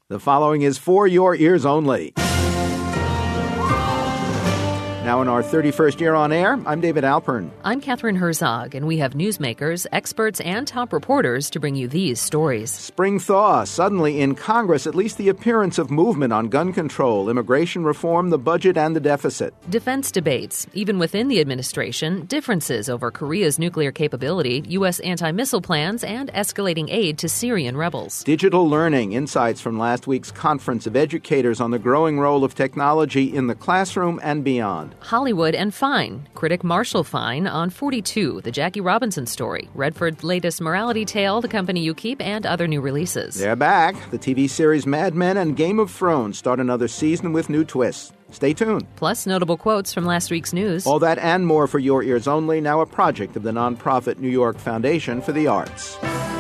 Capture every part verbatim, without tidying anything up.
The following is For Your Ears Only. Now in our thirty-first year on air, I'm David Alpern. I'm Catherine Herzog, and we have newsmakers, experts, and top reporters to bring you these stories. Spring thaw. Suddenly in Congress, at least the appearance of movement on gun control, immigration reform, the budget, and the deficit. Defense debates. Even within the administration, differences over Korea's nuclear capability, U S anti-missile plans, and escalating aid to Syrian rebels. Digital learning. Insights from last week's conference of educators on the growing role of technology in the classroom and beyond. Hollywood and Fine. Critic Marshall Fine on forty-two, the Jackie Robinson story. Redford's latest morality tale, The Company You Keep, and other new releases. They're back. The T V series Mad Men and Game of Thrones start another season with new twists. Stay tuned. Plus notable quotes from last week's news. All that and more for Your Ears Only, now a project of the nonprofit New York Foundation for the Arts.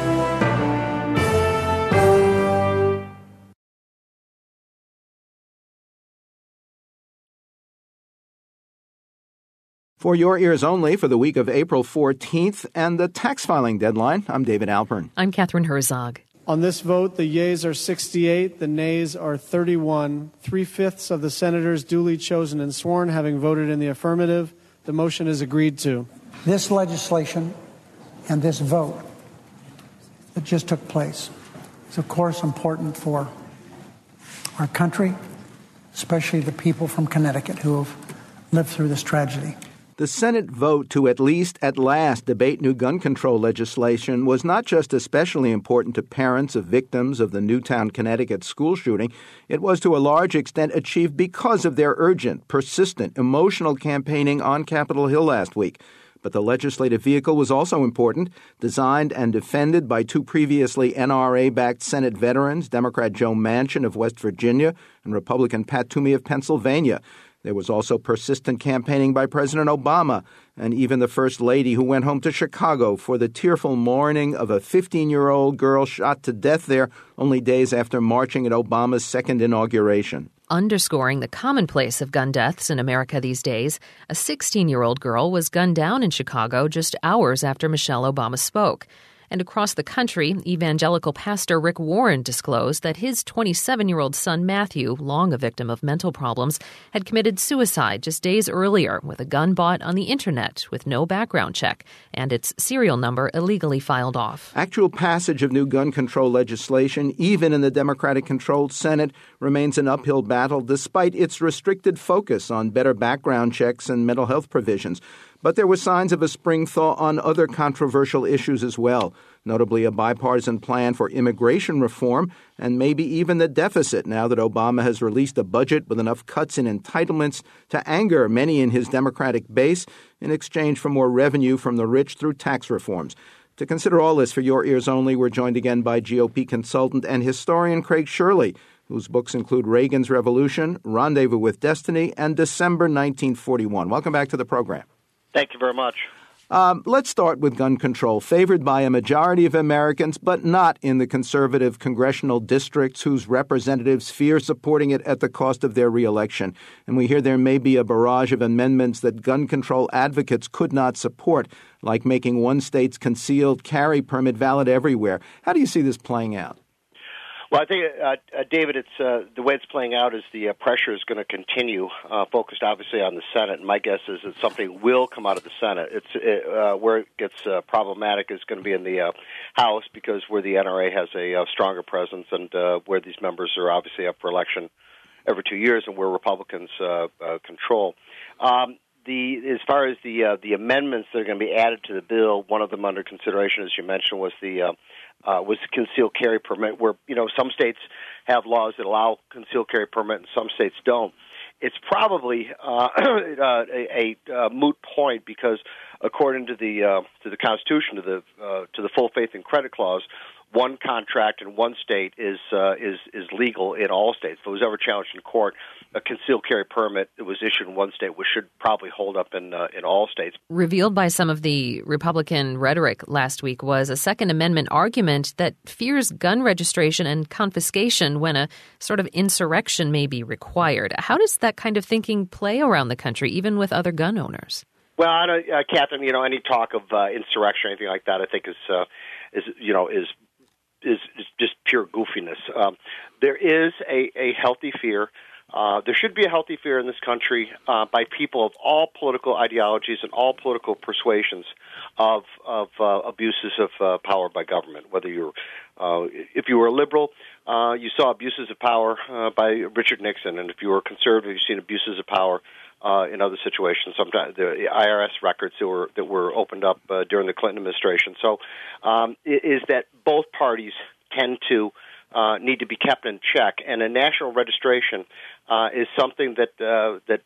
For Your Ears Only for the week of April fourteenth and the tax filing deadline, I'm David Alpern. I'm Catherine Herzog. On this vote, the yeas are sixty-eight, the nays are thirty-one. Three-fifths of the senators duly chosen and sworn having voted in the affirmative, the motion is agreed to. This legislation and this vote that just took place is, of course, important for our country, especially the people from Connecticut who have lived through this tragedy. The Senate vote to at least at last debate new gun control legislation was not just especially important to parents of victims of the Newtown, Connecticut school shooting. It was to a large extent achieved because of their urgent, persistent, emotional campaigning on Capitol Hill last week. But the legislative vehicle was also important, designed and defended by two previously N R A-backed Senate veterans, Democrat Joe Manchin of West Virginia and Republican Pat Toomey of Pennsylvania. There was also persistent campaigning by President Obama and even the First Lady, who went home to Chicago for the tearful mourning of a fifteen-year-old girl shot to death there only days after marching at Obama's second inauguration. Underscoring the commonplace of gun deaths in America these days, a sixteen-year-old girl was gunned down in Chicago just hours after Michelle Obama spoke. And across the country, evangelical pastor Rick Warren disclosed that his twenty-seven-year-old son Matthew, long a victim of mental problems, had committed suicide just days earlier with a gun bought on the internet with no background check and its serial number illegally filed off. Actual passage of new gun control legislation, even in the Democratic-controlled Senate, remains an uphill battle despite its restricted focus on better background checks and mental health provisions. But there were signs of a spring thaw on other controversial issues as well, notably a bipartisan plan for immigration reform and maybe even the deficit now that Obama has released a budget with enough cuts in entitlements to anger many in his Democratic base in exchange for more revenue from the rich through tax reforms. To consider all this for Your Ears Only, we're joined again by G O P consultant and historian Craig Shirley, whose books include Reagan's Revolution, Rendezvous with Destiny, and December nineteen forty-one. Welcome back to the program. Thank you very much. Um, let's start with gun control, favored by a majority of Americans, but not in the conservative congressional districts whose representatives fear supporting it at the cost of their reelection. And we hear there may be a barrage of amendments that gun control advocates could not support, like making one state's concealed carry permit valid everywhere. How do you see this playing out? Well, I think, uh, uh, David, it's uh, the way it's playing out is the uh, pressure is going to continue, uh, focused obviously on the Senate. And my guess is that something will come out of the Senate. It's it, uh, where it gets uh, problematic is going to be in the uh, House, because where the N R A has a uh, stronger presence and uh, where these members are obviously up for election every two years and where Republicans uh, uh, control. Um, The, as far as the uh, the amendments that are going to be added to the bill, one of them under consideration, as you mentioned, was the uh, uh, was the concealed carry permit, where you know some states have laws that allow concealed carry permit and some states don't. It's probably uh, a, a, a moot point because, according to the uh, to the Constitution, to the uh, to the full faith and credit clause, one contract in one state is uh, is is legal in all states. If it was ever challenged in court, a concealed carry permit that was issued in one state which should probably hold up in uh, in all states. Revealed by some of the Republican rhetoric last week was a Second Amendment argument that fears gun registration and confiscation when a sort of insurrection may be required. How does that kind of thinking play around the country, even with other gun owners? Well, I don't, uh, Catherine, you know, any talk of uh, insurrection or anything like that, I think is uh, is you know is. is, is just pure goofiness. Um, there is a, a healthy fear. Uh, there should be a healthy fear in this country uh, by people of all political ideologies and all political persuasions of of uh, abuses of uh, power by government. Whether you're, uh, if you were a liberal, uh, you saw abuses of power uh, by Richard Nixon, and if you were a conservative, you've seen abuses of power uh, in other situations. Sometimes the I R S records that were that were opened up uh, during the Clinton administration. So, um, is that both parties tend to Uh, need to be kept in check, and a national registration uh, is something that uh, that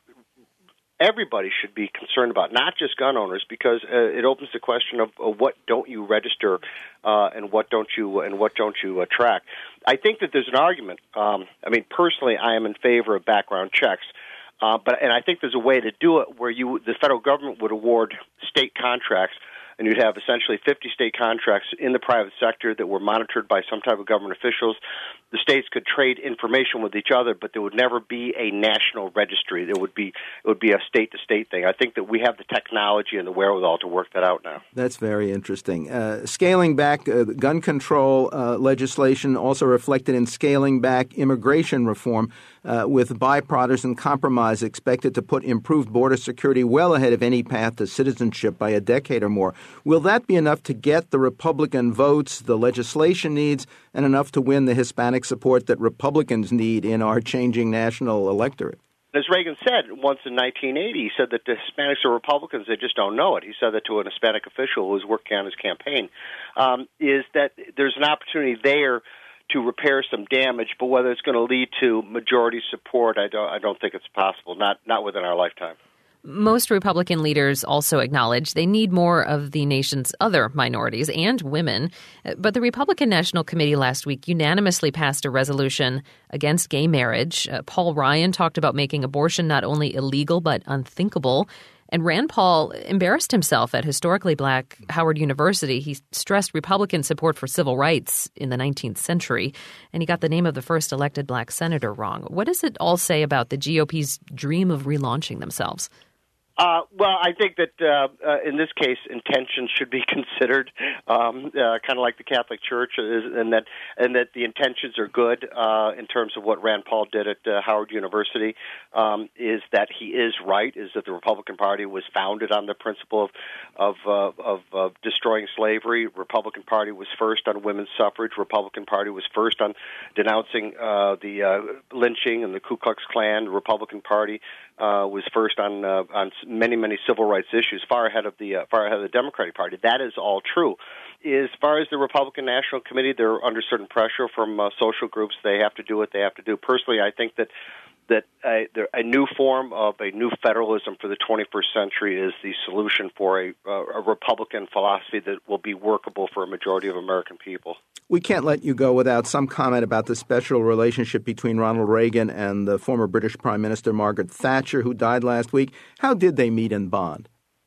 everybody should be concerned about, not just gun owners, because uh, it opens the question of uh, what don't you register uh, and what don't you and what don't you uh, track. I think that there's an argument. Um, I mean, personally, I am in favor of background checks, uh, but and I think there's a way to do it where you the federal government would award state contracts. And you'd have essentially fifty state contracts in the private sector that were monitored by some type of government officials. The states could trade information with each other, but there would never be a national registry. There would be it would be a state-to-state thing. I think that we have the technology and the wherewithal to work that out now. That's very interesting. Uh, scaling back uh, gun control uh, legislation also reflected in scaling back immigration reform, uh, with bipartisan compromise expected to put improved border security well ahead of any path to citizenship by a decade or more. Will that be enough to get the Republican votes the legislation needs and enough to win the Hispanic support that Republicans need in our changing national electorate? As Reagan said once in nineteen eighty, he said that the Hispanics are Republicans, they just don't know it. He said that to an Hispanic official who was working on his campaign, um, is that there's an opportunity there to repair some damage, but whether it's going to lead to majority support, I don't, I don't think it's possible, not not within our lifetime. Most Republican leaders also acknowledge they need more of the nation's other minorities and women. But the Republican National Committee last week unanimously passed a resolution against gay marriage. Uh, Paul Ryan talked about making abortion not only illegal but unthinkable. And Rand Paul embarrassed himself at historically black Howard University. He stressed Republican support for civil rights in the nineteenth century, and he got the name of the first elected black senator wrong. What does it all say about the G O P's dream of relaunching themselves? Uh, well, I think that uh, uh, in this case, intentions should be considered, um, uh, kind of like the Catholic Church, is, and that and that the intentions are good uh, in terms of what Rand Paul did at uh, Howard University. Um, is that he is right? Is that the Republican Party was founded on the principle of of, uh, of of destroying slavery? Republican Party was first on women's suffrage. Republican Party was first on denouncing uh, the uh, lynching and the Ku Klux Klan. The Republican Party uh, was first on uh, on many, many civil rights issues, far ahead of the uh, far ahead of the Democratic Party. That is all true. As far as the Republican National Committee, they're under certain pressure from uh, social groups. They have to do what they have to do. Personally, I think that that a, a new form of a new federalism for the twenty-first century is the solution for a, a Republican philosophy that will be workable for a majority of American people. We can't let you go without some comment about the special relationship between Ronald Reagan and the former British Prime Minister Margaret Thatcher, who died last week. How did they meet and bond?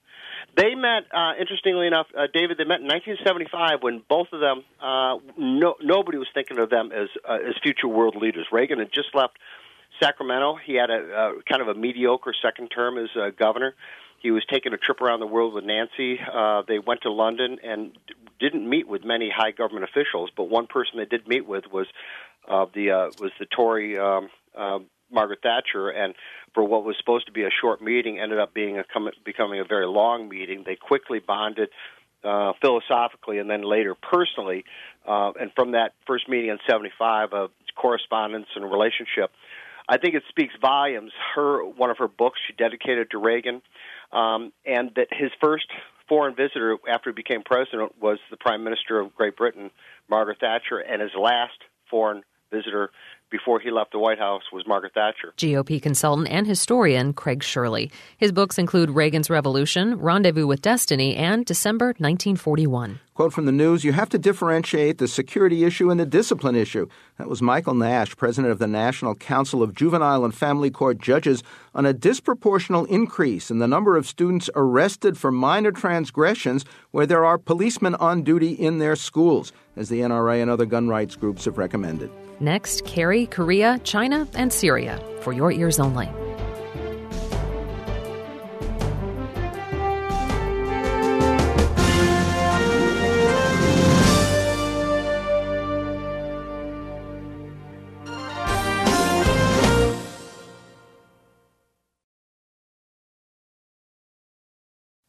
They met, uh, interestingly enough, uh, David, they met in nineteen seventy-five when both of them, uh, no, nobody was thinking of them as uh, as future world leaders. Reagan had just left Sacramento. He had a uh, kind of a mediocre second term as uh, governor. He was taking a trip around the world with Nancy. Uh, they went to London and d- didn't meet with many high government officials, but one person they did meet with was uh, the uh, was the Tory um, uh, Margaret Thatcher, and for what was supposed to be a short meeting ended up being a, becoming a very long meeting. They quickly bonded uh, philosophically and then later personally, uh, and from that first meeting in seventy-five, uh, correspondence and relationship. I think it speaks volumes. Her one of her books she dedicated to Reagan, um, and that his first foreign visitor after he became president was the Prime Minister of Great Britain, Margaret Thatcher, and his last foreign visitor before he left the White House was Margaret Thatcher. G O P consultant and historian Craig Shirley. His books include Reagan's Revolution, Rendezvous with Destiny, and December nineteen forty-one. Quote from the news, you have to differentiate the security issue and the discipline issue. That was Michael Nash, president of the National Council of Juvenile and Family Court Judges, on a disproportional increase in the number of students arrested for minor transgressions where there are policemen on duty in their schools, as the N R A and other gun rights groups have recommended. Next, Kerry, Korea, China, and Syria. For your ears only.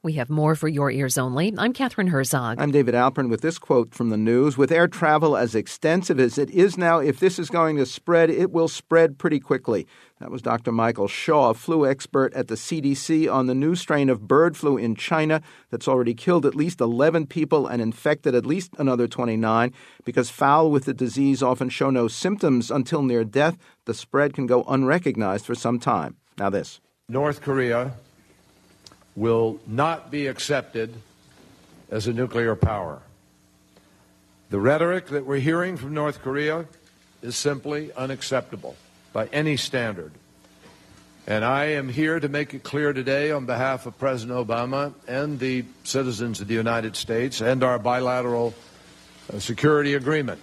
We have more for your ears only. I'm Catherine Herzog. I'm David Alpern with this quote from the news. With air travel as extensive as it is now, if this is going to spread, it will spread pretty quickly. That was Doctor Michael Shaw, flu expert at the C D C, on the new strain of bird flu in China that's already killed at least eleven people and infected at least another twenty-nine. Because fowl with the disease often show no symptoms until near death, the spread can go unrecognized for some time. Now this. North Korea will not be accepted as a nuclear power. The rhetoric that we're hearing from North Korea is simply unacceptable by any standard. And I am here to make it clear today on behalf of President Obama and the citizens of the United States and our bilateral uh, security agreement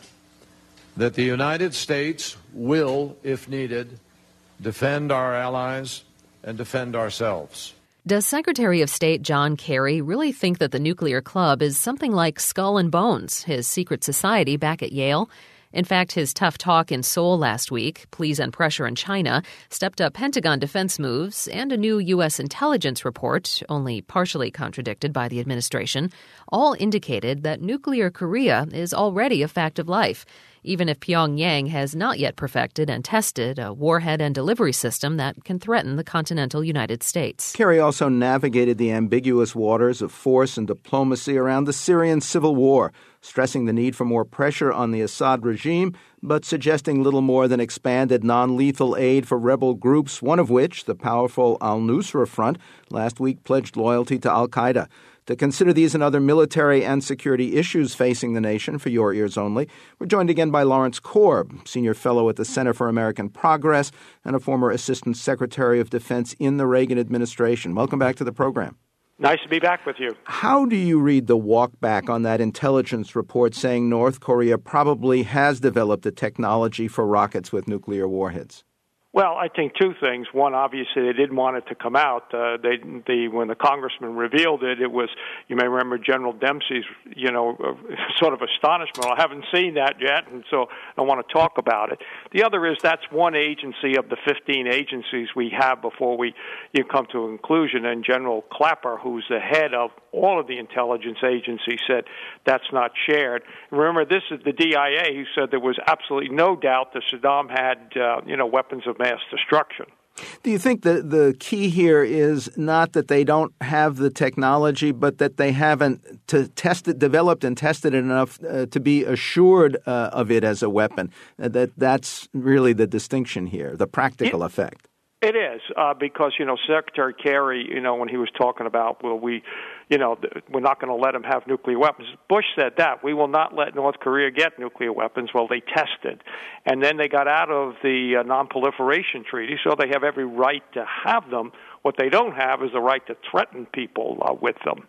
that the United States will, if needed, defend our allies and defend ourselves. Does Secretary of State John Kerry really think that the nuclear club is something like Skull and Bones, his secret society back at Yale? In fact, his tough talk in Seoul last week, pleas and pressure in China, stepped up Pentagon defense moves, and a new U S intelligence report, only partially contradicted by the administration, all indicated that nuclear Korea is already a fact of life, even if Pyongyang has not yet perfected and tested a warhead and delivery system that can threaten the continental United States. Kerry also navigated the ambiguous waters of force and diplomacy around the Syrian civil war, stressing the need for more pressure on the Assad regime, but suggesting little more than expanded non-lethal aid for rebel groups, one of which, the powerful al-Nusra Front, last week pledged loyalty to al-Qaeda. To consider these and other military and security issues facing the nation for your ears only, we're joined again by Lawrence Korb, Senior Fellow at the Center for American Progress and a former Assistant Secretary of Defense in the Reagan administration. Welcome back to the program. Nice to be back with you. How do you read the walk back on that intelligence report saying North Korea probably has developed the technology for rockets with nuclear warheads? Well, I think two things. One, obviously, they didn't want it to come out. Uh, they, they, when the congressman revealed it, it was, you may remember General Dempsey's, you know, uh, sort of astonishment. I haven't seen that yet, and so I want to talk about it. The other is that's one agency of the fifteen agencies we have before we you come to a conclusion. And General Clapper, who's the head of all of the intelligence agencies, said that's not shared. Remember, this is the D I A who said there was absolutely no doubt that Saddam had, uh, you know, weapons of mass destruction. Do you think that the key here is not that they don't have the technology, but that they haven't to test it, developed and tested it enough uh, to be assured uh, of it as a weapon? Uh, that that's really the distinction here, the practical it, effect. It is, uh, because, you know, Secretary Kerry, you know, when he was talking about, well, we, you know, we're not going to let them have nuclear weapons. Bush said that. We will not let North Korea get nuclear weapons. Well, they tested. And then they got out of the uh, non-proliferation treaty, so they have every right to have them. What they don't have is the right to threaten people uh, with them.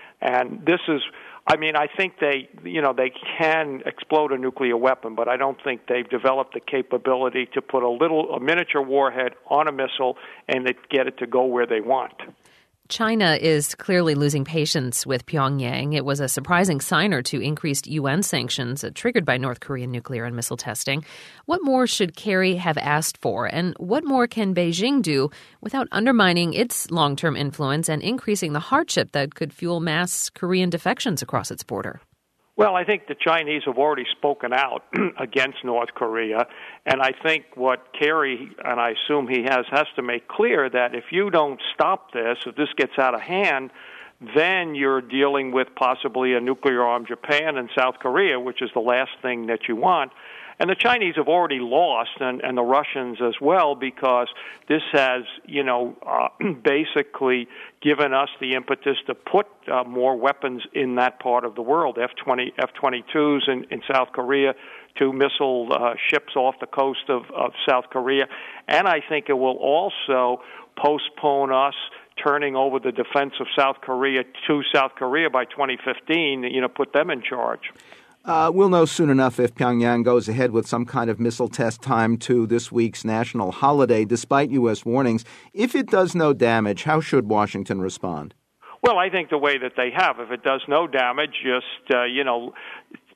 And this is, I mean, I think they, you know, they can explode a nuclear weapon, but I don't think they've developed the capability to put a little, a miniature warhead on a missile and to get it to go where they want. China is clearly losing patience with Pyongyang. It was a surprising signer to increased U N sanctions triggered by North Korean nuclear and missile testing. What more should Kerry have asked for, and what more can Beijing do without undermining its long-term influence and increasing the hardship that could fuel mass Korean defections across its border? Well, I think the Chinese have already spoken out against North Korea, and I think what Kerry, and I assume he has, has to make clear that if you don't stop this, if this gets out of hand, then you're dealing with possibly a nuclear-armed Japan and South Korea, which is the last thing that you want. And the Chinese have already lost, and, and the Russians as well, because this has, you know, uh, basically given us the impetus to put uh, more weapons in that part of the world. F twenty, F twenty-twos in, in South Korea, two missile uh, ships off the coast of, of South Korea. And I think it will also postpone us turning over the defense of South Korea to South Korea by twenty fifteen, you know, put them in charge. Uh, we'll know soon enough if Pyongyang goes ahead with some kind of missile test timed to this week's national holiday, despite U S warnings. If it does no damage, how should Washington respond? Well, I think the way that they have. If it does no damage, just, uh, you know,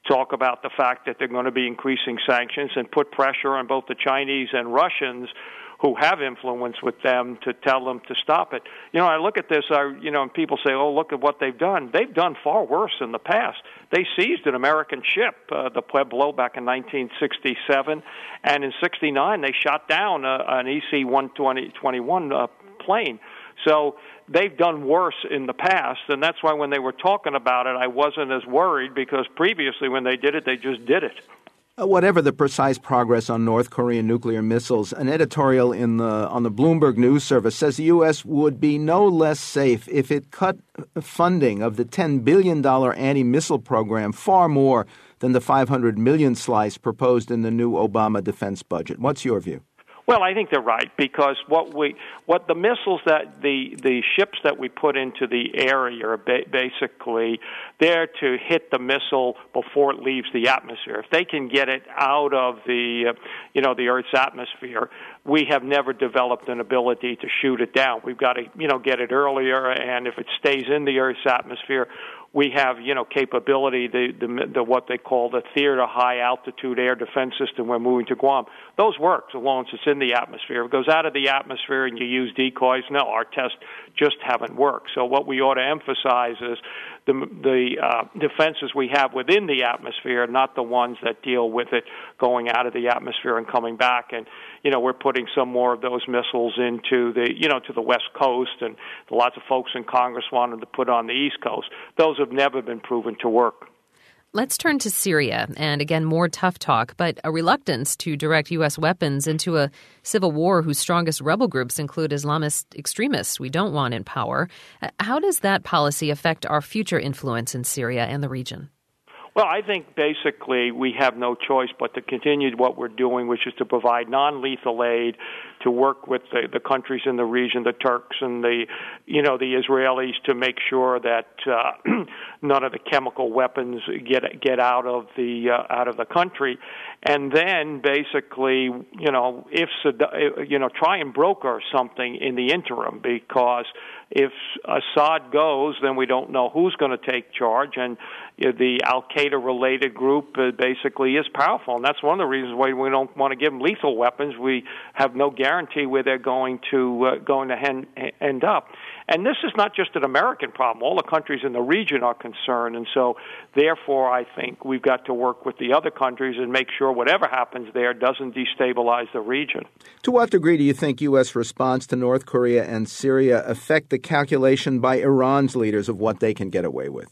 talk about the fact that they're going to be increasing sanctions and put pressure on both the Chinese and Russians who have influence with them to tell them to stop it. You know, I look at this, I, you know, and people say, oh, look at what they've done. They've done far worse in the past. They seized an American ship, uh, the Pueblo, back in nineteen sixty-seven, and in sixty-nine they shot down uh, an E C one twenty-one uh, plane. So they've done worse in the past, and that's why when they were talking about it, I wasn't as worried, because previously when they did it, they just did it. Uh, whatever the precise progress on North Korean nuclear missiles, an editorial in the on the Bloomberg News Service says the U S would be no less safe if it cut funding of the ten billion dollars anti-missile program far more than the five hundred million dollars slice proposed in the new Obama defense budget. What's your view? Well, I think they're right, because what we, what the missiles that the the ships that we put into the area are ba- basically there to hit the missile before it leaves the atmosphere. If they can get it out of the, uh, you know, the Earth's atmosphere, we have never developed an ability to shoot it down. We've got to, you know, get it earlier, and if it stays in the Earth's atmosphere, we have, you know, capability, the, the, the what they call the theater high altitude air defense system we're moving to Guam. Those work as long as it's in the atmosphere. If it goes out of the atmosphere and you use decoys, no, our tests just haven't worked. So what we ought to emphasize is the, the uh, defenses we have within the atmosphere, not the ones that deal with it going out of the atmosphere and coming back. And, you know, we're putting some more of those missiles into the, you know, to the West Coast, and lots of folks in Congress wanted to put on the East Coast. Those have never been proven to work. Let's turn to Syria, and again, more tough talk, but a reluctance to direct U S weapons into a civil war whose strongest rebel groups include Islamist extremists we don't want in power. How does that policy affect our future influence in Syria and the region? Well, I think basically we have no choice but to continue what we're doing, which is to provide non-lethal aid, to work with the, the countries in the region, the Turks and the, you know, the Israelis, to make sure that uh, none of the chemical weapons get get out of the uh, out of the country, and then basically, you know, if you know, try and broker something in the interim, because if Assad goes, then we don't know who's going to take charge, and you know, the Al-Qaeda-related group uh, basically is powerful, and that's one of the reasons why we don't want to give them lethal weapons. We have no guarantee where they're going to uh, going to hen- end up. And this is not just an American problem. All the countries in the region are concerned, and so therefore I think we've got to work with the other countries and make sure whatever happens there doesn't destabilize the region. To what degree do you think U S response to North Korea and Syria affect the calculation by Iran's leaders of what they can get away with?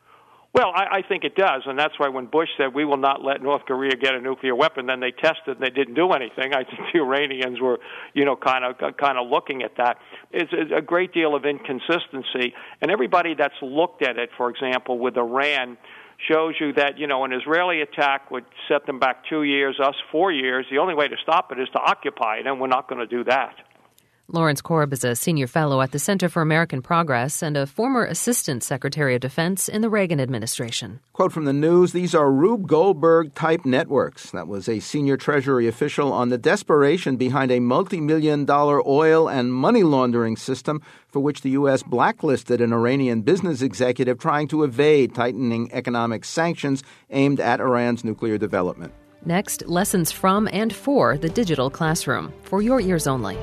Well, I, I think it does, and that's why when Bush said we will not let North Korea get a nuclear weapon, then they tested and they didn't do anything. I think the Iranians were, you know, kind of kind of looking at that. It's a great deal of inconsistency, and everybody that's looked at it, for example, with Iran, shows you that, you know, an Israeli attack would set them back two years, us four years. The only way to stop it is to occupy it, and we're not going to do that. Lawrence Korb is a senior fellow at the Center for American Progress and a former assistant secretary of defense in the Reagan administration. Quote from the news, these are Rube Goldberg-type networks. That was a senior Treasury official on the desperation behind a multi-million dollar oil and money laundering system for which the U S blacklisted an Iranian business executive trying to evade tightening economic sanctions aimed at Iran's nuclear development. Next, lessons from and for the digital classroom, for your ears only.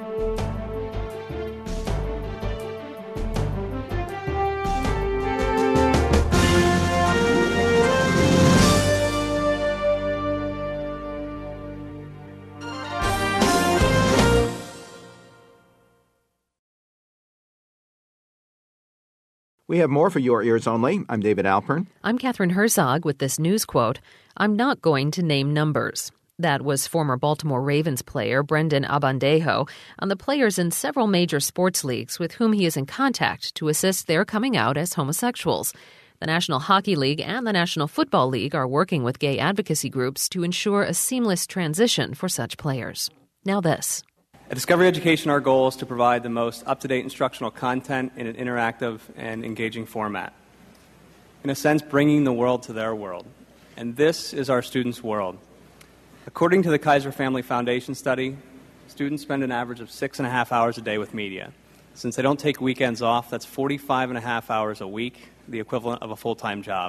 We have more for your ears only. I'm David Alpern. I'm Catherine Herzog with this news quote, "I'm not going to name numbers." That was former Baltimore Ravens player Brendan Abandejo on the players in several major sports leagues with whom he is in contact to assist their coming out as homosexuals. The National Hockey League and the National Football League are working with gay advocacy groups to ensure a seamless transition for such players. Now this. At Discovery Education, our goal is to provide the most up-to-date instructional content in an interactive and engaging format. In a sense, bringing the world to their world. And this is our students' world. According to the Kaiser Family Foundation study, students spend an average of six and a half hours a day with media. Since they don't take weekends off, that's forty-five and a half hours a week, the equivalent of a full-time job.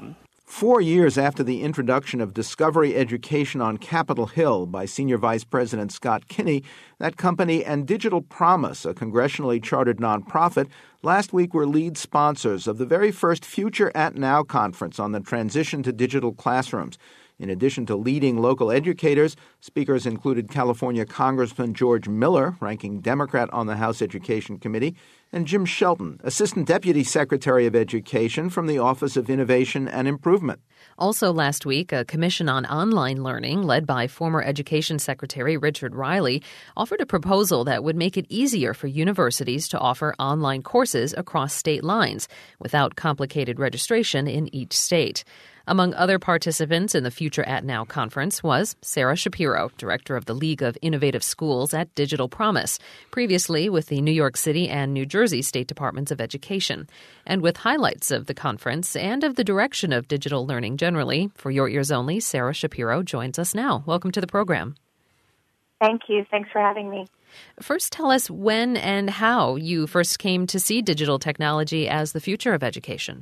Four years after the introduction of Discovery Education on Capitol Hill by Senior Vice President Scott Kinney, that company and Digital Promise, a congressionally chartered nonprofit, last week were lead sponsors of the very first Future at Now conference on the transition to digital classrooms. In addition to leading local educators, speakers included California Congressman George Miller, ranking Democrat on the House Education Committee, and Jim Shelton, Assistant Deputy Secretary of Education from the Office of Innovation and Improvement. Also last week, a commission on online learning led by former Education Secretary Richard Riley offered a proposal that would make it easier for universities to offer online courses across state lines without complicated registration in each state. Among other participants in the Future at Now conference was Sarah Shapiro, director of the League of Innovative Schools at Digital Promise, previously with the New York City and New Jersey State Departments of Education. And with highlights of the conference and of the direction of digital learning generally, for your ears only, Sarah Shapiro joins us now. Welcome to the program. Thank you. Thanks for having me. First, tell us when and how you first came to see digital technology as the future of education.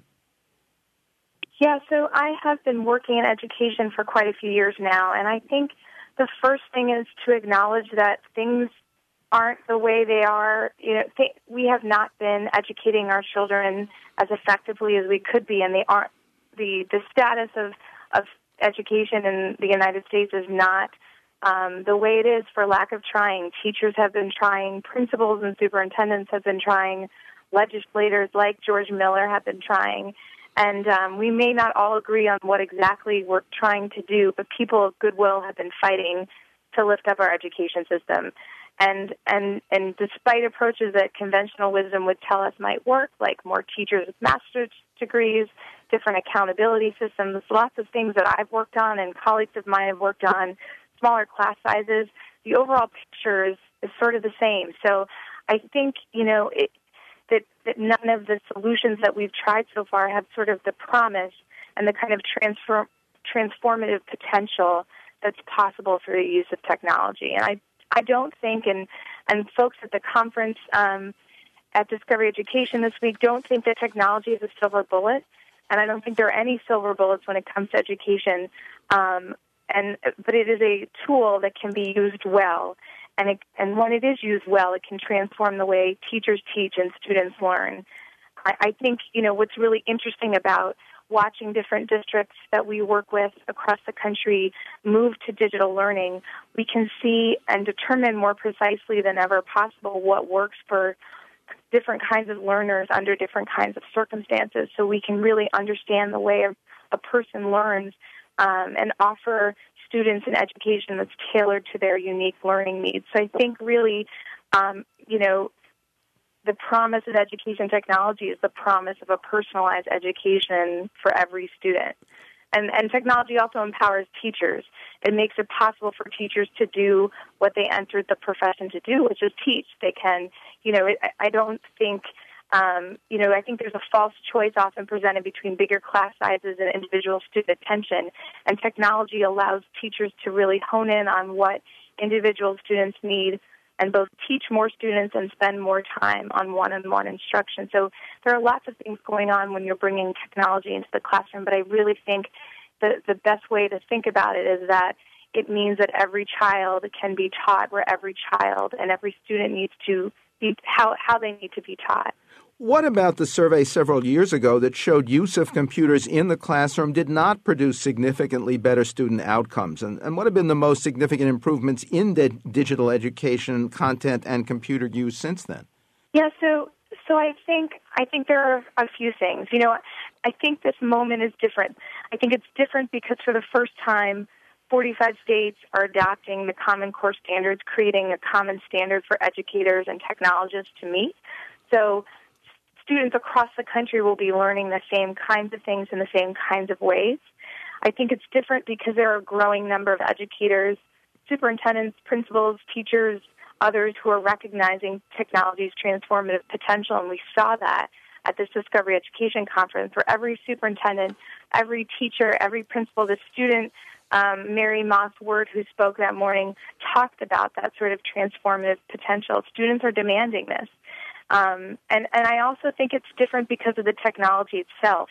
Yeah, so I have been working in education for quite a few years now, and I think the first thing is to acknowledge that things aren't the way they are. You know, th- we have not been educating our children as effectively as we could be, and they aren't. the The status of of education in the United States is not um, the way it is for lack of trying. Teachers have been trying, principals and superintendents have been trying, legislators like George Miller have been trying. And um, we may not all agree on what exactly we're trying to do, but people of goodwill have been fighting to lift up our education system. And and and despite approaches that conventional wisdom would tell us might work, like more teachers with master's degrees, different accountability systems, lots of things that I've worked on and colleagues of mine have worked on, smaller class sizes, the overall picture is, is sort of the same. So I think, you know, it, That, that none of the solutions that we've tried so far have sort of the promise and the kind of transform, transformative potential that's possible through the use of technology. And I, I don't think, and, and folks at the conference um, at Discovery Education this week don't think that technology is a silver bullet, and I don't think there are any silver bullets when it comes to education. Um, and but it is a tool that can be used well. And, it, and when it is used well, it can transform the way teachers teach and students learn. I, I think, you know, what's really interesting about watching different districts that we work with across the country move to digital learning, we can see and determine more precisely than ever possible what works for different kinds of learners under different kinds of circumstances, so we can really understand the way a, a person learns um, and offer students an education that's tailored to their unique learning needs. So I think really, um, you know, the promise of education technology is the promise of a personalized education for every student. And, and technology also empowers teachers. It makes it possible for teachers to do what they entered the profession to do, which is teach. They can, you know, it, I don't think, um, you know, I think there's a false choice often presented between bigger class sizes and individual student attention. And technology allows teachers to really hone in on what individual students need and both teach more students and spend more time on one-on-one instruction. So there are lots of things going on when you're bringing technology into the classroom, but I really think the, the best way to think about it is that it means that every child can be taught where every child and every student needs to be, how, how they need to be taught. What about the survey several years ago that showed use of computers in the classroom did not produce significantly better student outcomes? And, and what have been the most significant improvements in the digital education content and computer use since then? Yeah, so so I think I think there are a few things. You know, I think this moment is different. I think it's different because for the first time, forty-five states are adopting the Common Core standards, creating a common standard for educators and technologists to meet. So students across the country will be learning the same kinds of things in the same kinds of ways. I think it's different because there are a growing number of educators, superintendents, principals, teachers, others who are recognizing technology's transformative potential, and we saw that at this Discovery Education Conference, where every superintendent, every teacher, every principal, the student, um, Mary Moss-Word, who spoke that morning, talked about that sort of transformative potential. Students are demanding this. Um, and, and I also think it's different because of the technology itself.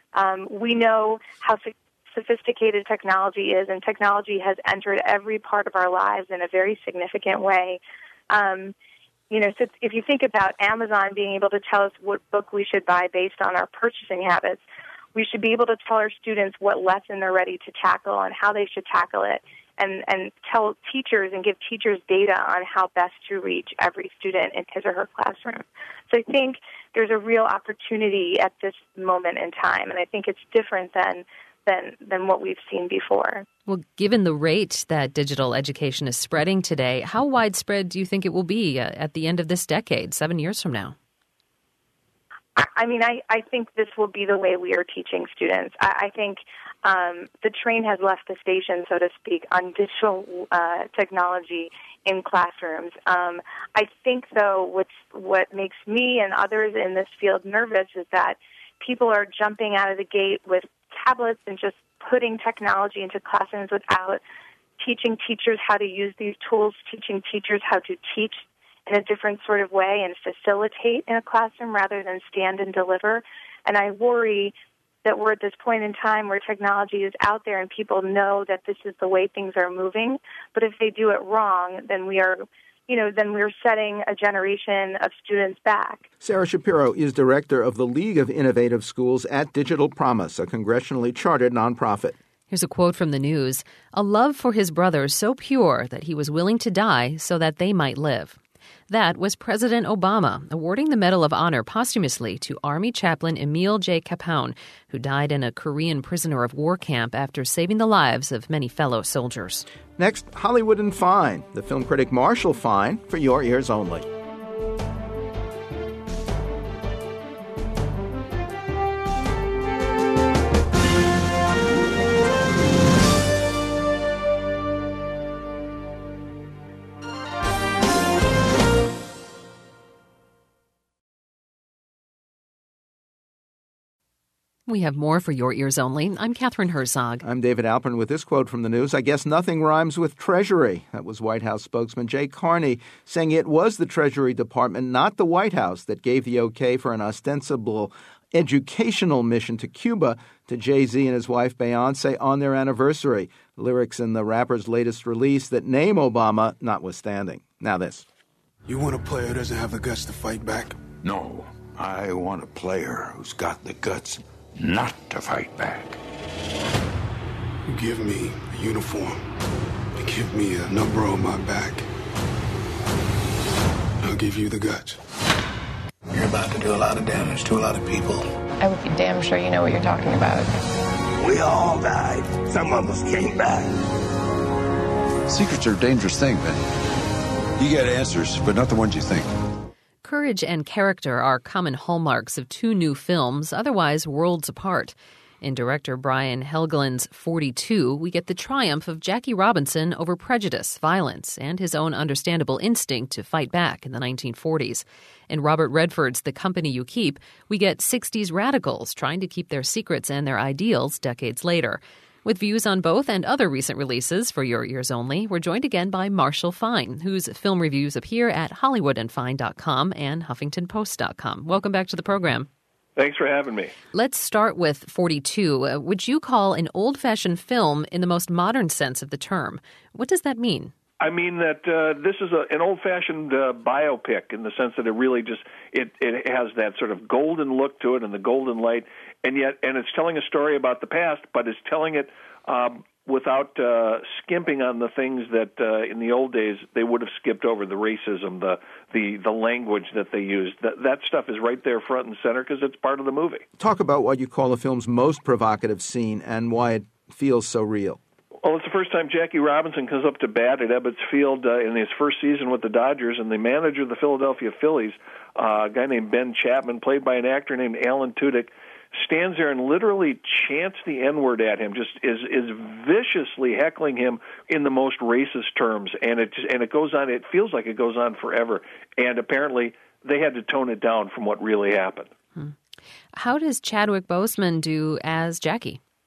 Um, we know how su- sophisticated technology is, and technology has entered every part of our lives in a very significant way. Um, you know, so if you think about Amazon being able to tell us what book we should buy based on our purchasing habits, we should be able to tell our students what lesson they're ready to tackle and how they should tackle it, and, and tell teachers and give teachers data on how best to reach every student in his or her classroom. So I think there's a real opportunity at this moment in time, and I think it's different than than than what we've seen before. Well, given the rate that digital education is spreading today, how widespread do you think it will be at the end of this decade, seven years from now? I mean, I, I think this will be the way we are teaching students. I, I think um, the train has left the station, so to speak, on digital uh, technology in classrooms. Um, I think, though, what's, what makes me and others in this field nervous is that people are jumping out of the gate with tablets and just putting technology into classrooms without teaching teachers how to use these tools, teaching teachers how to teach in a different sort of way and facilitate in a classroom rather than stand and deliver. And I worry that we're at this point in time where technology is out there and people know that this is the way things are moving. But if they do it wrong, then we are, you know, then we're setting a generation of students back. Sarah Shapiro is director of the League of Innovative Schools at Digital Promise, a congressionally chartered nonprofit. Here's a quote from the news. "A love for his brothers so pure that he was willing to die so that they might live." That was President Obama awarding the Medal of Honor posthumously to Army Chaplain Emil J. Capone, who died in a Korean prisoner of war camp after saving the lives of many fellow soldiers. Next, Hollywood and Fine, the film critic Marshall Fine, for your ears only. We have more for your ears only. I'm Catherine Herzog. I'm David Alpern with this quote from the news. "I guess nothing rhymes with Treasury." That was White House spokesman Jay Carney saying it was the Treasury Department, not the White House, that gave the okay for an ostensible educational mission to Cuba to Jay-Z and his wife Beyonce on their anniversary. Lyrics in the rapper's latest release that name Obama notwithstanding. Now this. You want a player who doesn't have the guts to fight back? No, I want a player who's got the guts not to fight back. You give me a uniform, you give me a number on my back, I'll give you the guts. You're about to do a lot of damage to a lot of people. I would be damn sure you know what you're talking about. We all died. Some of us came back. Secrets are a dangerous thing, man. You get answers, but not the ones you think. Courage and character are common hallmarks of two new films, otherwise worlds apart. In director Brian Helgeland's forty-two, we get the triumph of Jackie Robinson over prejudice, violence, and his own understandable instinct to fight back in the nineteen forties. In Robert Redford's The Company You Keep, we get sixties radicals trying to keep their secrets and their ideals decades later. With views on both and other recent releases for your ears only, we're joined again by Marshall Fine, whose film reviews appear at Hollywood and Fine dot com and Huffington Post dot com. Welcome back to the program. Thanks for having me. Let's start with forty-two, uh, which you call an old-fashioned film in the most modern sense of the term. What does that mean? I mean that uh, this is a, an old-fashioned uh, biopic in the sense that it really just it, it has that sort of golden look to it and the golden light, and yet and it's telling a story about the past, but it's telling it um, without uh, skimping on the things that uh, in the old days they would have skipped over, the racism, the the the language that they used. That that stuff is right there front and center because it's part of the movie. Talk about what you call the film's most provocative scene and why it feels so real. Well, it's the first time Jackie Robinson comes up to bat at Ebbets Field uh, in his first season with the Dodgers, and the manager of the Philadelphia Phillies, uh, a guy named Ben Chapman, played by an actor named Alan Tudyk, stands there and literally chants the N-word at him, just is is viciously heckling him in the most racist terms, and it and it goes on. It feels like it goes on forever, and apparently they had to tone it down from what really happened. Hmm. How does Chadwick Boseman do as Jackie?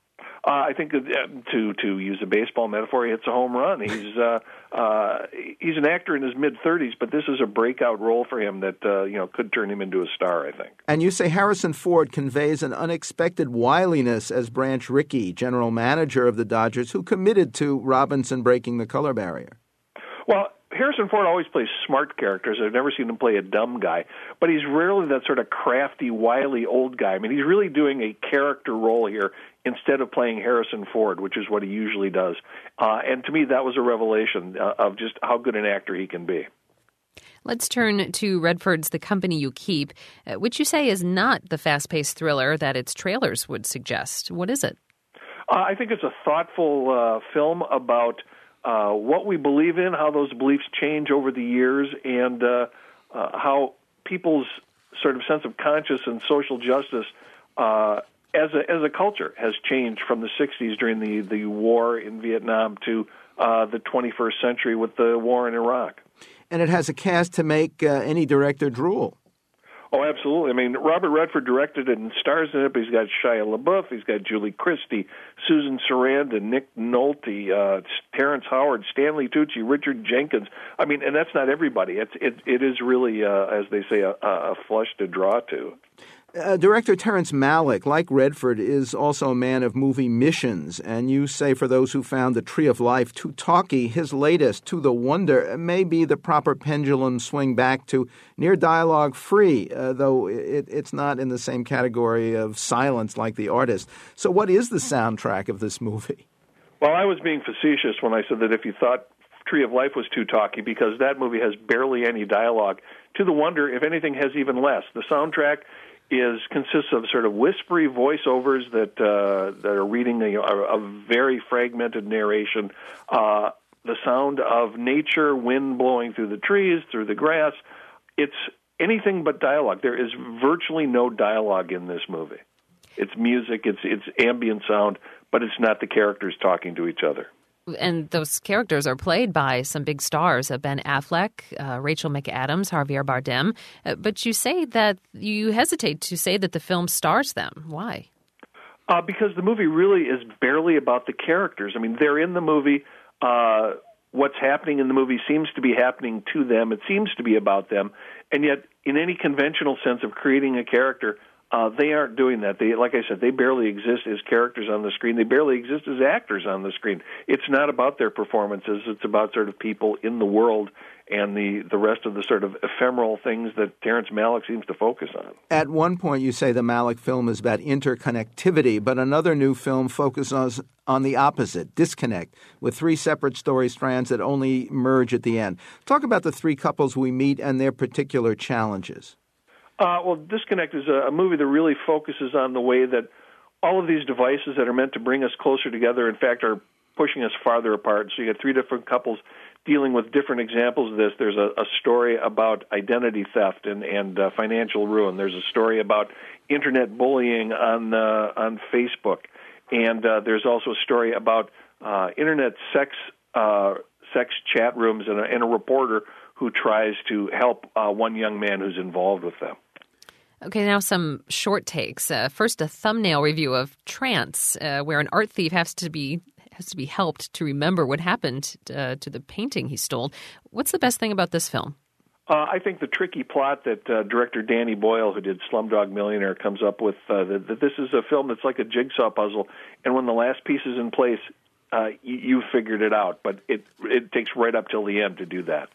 Uh, I think that, uh, to to use a baseball metaphor, he hits a home run. He's uh, uh, he's an actor in his mid thirties, but this is a breakout role for him that uh, you know could turn him into a star, I think. And you say Harrison Ford conveys an unexpected wiliness as Branch Rickey, general manager of the Dodgers, who committed to Robinson breaking the color barrier. Well, Harrison Ford always plays smart characters. I've never seen him play a dumb guy, but he's rarely that sort of crafty, wily old guy. I mean, he's really doing a character role here instead of playing Harrison Ford, which is what he usually does. Uh, and to me, that was a revelation uh, of just how good an actor he can be. Let's turn to Redford's The Company You Keep, uh, which you say is not the fast-paced thriller that its trailers would suggest. What is it? Uh, I think it's a thoughtful uh, film about Uh, what we believe in, how those beliefs change over the years, and uh, uh, how people's sort of sense of conscience and social justice uh, as a as a culture has changed from the sixties during the, the war in Vietnam to uh, the twenty-first century with the war in Iraq. And it has a cast to make uh, any director drool. Oh, absolutely. I mean, Robert Redford directed it and stars in it, but he's got Shia LaBeouf, he's got Julie Christie, Susan Sarandon, Nick Nolte, uh, Terrence Howard, Stanley Tucci, Richard Jenkins. I mean, and that's not everybody. It's, it, it is really, uh, as they say, a, a flush to draw to. Uh, Director Terrence Malick, like Redford, is also a man of movie missions, and you say for those who found The Tree of Life too talky, his latest, To the Wonder, may be the proper pendulum swing back to near dialogue-free, uh, though it, it's not in the same category of silence like The Artist. So what is the soundtrack of this movie? Well, I was being facetious when I said that if you thought Tree of Life was too talky, because that movie has barely any dialogue. To the Wonder, if anything, has even less. The soundtrack is consists of sort of whispery voiceovers that uh, that are reading a, a very fragmented narration, uh, the sound of nature, wind blowing through the trees, through the grass. It's anything but dialogue. There is virtually no dialogue in this movie. It's music, it's it's ambient sound, but it's not the characters talking to each other. And those characters are played by some big stars, uh, Ben Affleck, uh, Rachel McAdams, Javier Bardem. Uh, but you say that you hesitate to say that the film stars them. Why? Uh, because the movie really is barely about the characters. I mean, they're in the movie. Uh, what's happening in the movie seems to be happening to them. It seems to be about them. And yet, in any conventional sense of creating a character, Uh, they aren't doing that. They, like I said, they barely exist as characters on the screen. They barely exist as actors on the screen. It's not about their performances. It's about sort of people in the world and the, the rest of the sort of ephemeral things that Terrence Malick seems to focus on. At one point, you say the Malick film is about interconnectivity, but another new film focuses on the opposite, disconnect, with three separate story strands that only merge at the end. Talk about the three couples we meet and their particular challenges. Uh, well, Disconnect is a, a movie that really focuses on the way that all of these devices that are meant to bring us closer together, in fact, are pushing us farther apart. So you get three different couples dealing with different examples of this. There's a, a story about identity theft and, and uh, financial ruin. There's a story about internet bullying on uh, on Facebook. And uh, there's also a story about uh, internet sex uh, sex chat rooms and a, and a reporter who tries to help uh, one young man who's involved with them. Okay, now some short takes. Uh, first, a thumbnail review of Trance, uh, where an art thief has to be has to be helped to remember what happened uh, to the painting he stole. What's the best thing about this film? Uh, I think the tricky plot that uh, director Danny Boyle, who did Slumdog Millionaire, comes up with, uh, that, that this is a film that's like a jigsaw puzzle, and when the last piece is in place, uh, you, you figured it out, but it it takes right up till the end to do that.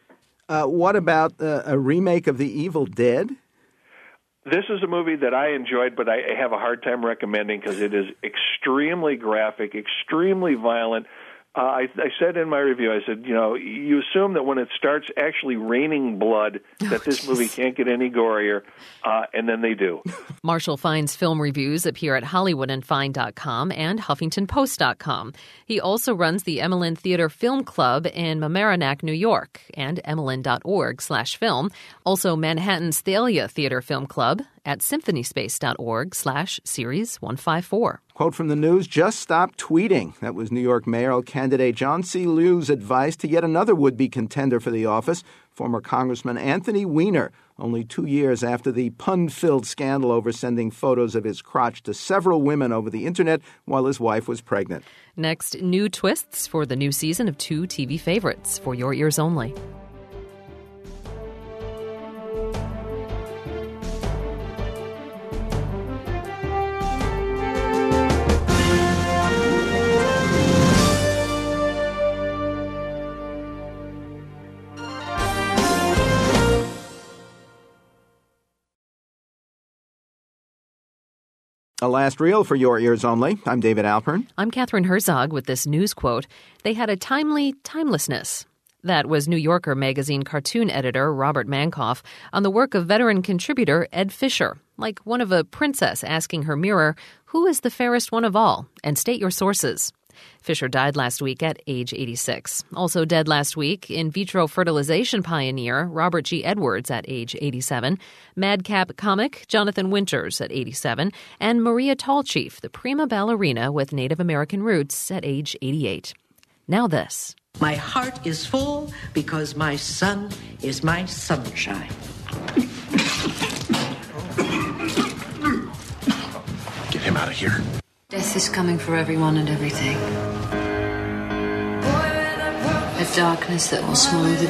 Uh, what about uh, a remake of The Evil Dead? This is a movie that I enjoyed, but I have a hard time recommending because it is extremely graphic, extremely violent. Uh, I, I said in my review, I said, you know, you assume that when it starts actually raining blood, that oh, this geez. movie can't get any gorier, uh, and then they do. Marshall Fine's film reviews appear at Hollywood and Fine dot com and Huffington Post dot com. He also runs the Emmelyn Theater Film Club in Mamaroneck, New York, and emmelyn dot org slash film. Also Manhattan's Thalia Theater Film Club at symphonyspace.org slash series 154. Quote from the news, just stop tweeting. That was New York mayoral candidate John C. Liu's advice to yet another would-be contender for the office, former Congressman Anthony Weiner, only two years after the pun-filled scandal over sending photos of his crotch to several women over the internet while his wife was pregnant. Next, new twists for the new season of two T V favorites for your ears only. A last reel for your ears only. I'm David Alpern. I'm Catherine Herzog with this news quote. They had a timely timelessness. That was New Yorker magazine cartoon editor Robert Mankoff on the work of veteran contributor Ed Fisher, like one of a princess asking her mirror, who is the fairest one of all? And state your sources. Fisher died last week at age eighty-six. Also dead last week, in vitro fertilization pioneer Robert G. Edwards at age eighty-seven, madcap comic Jonathan Winters at eighty-seven, and Maria Tallchief, the prima ballerina with Native American roots, at age eighty-eight. Now this. My heart is full because my son is my sunshine. Get him out of here. Death is coming for everyone and everything. A darkness that will swallow the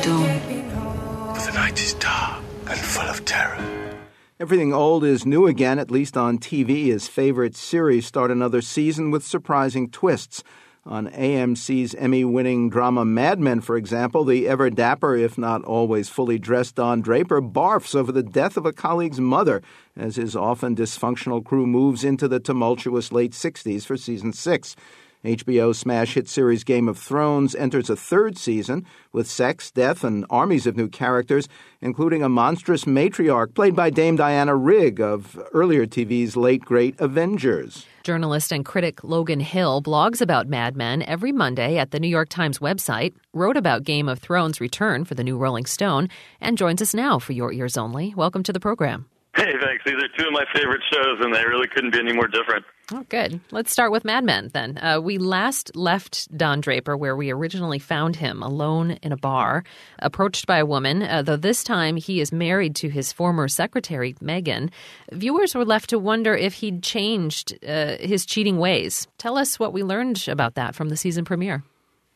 dawn. But the night is dark and full of terror. Everything old is new again, at least on T V. His favorite series start another season with surprising twists. On A M C's Emmy-winning drama Mad Men, for example, the ever-dapper, if not always fully dressed Don Draper, barfs over the death of a colleague's mother as his often dysfunctional crew moves into the tumultuous late sixties for season six. H B O smash hit series Game of Thrones enters a third season with sex, death, and armies of new characters, including a monstrous matriarch played by Dame Diana Rigg of earlier T V's late great Avengers. Journalist and critic Logan Hill blogs about Mad Men every Monday at the New York Times website, wrote about Game of Thrones' return for the new Rolling Stone, and joins us now for Your Ears Only. Welcome to the program. Hey, thanks. These are two of my favorite shows, and they really couldn't be any more different. Oh, good. Let's start with Mad Men, then. Uh, we last left Don Draper where we originally found him, alone in a bar, approached by a woman, uh, though this time he is married to his former secretary, Megan. Viewers were left to wonder if he'd changed uh, his cheating ways. Tell us what we learned about that from the season premiere.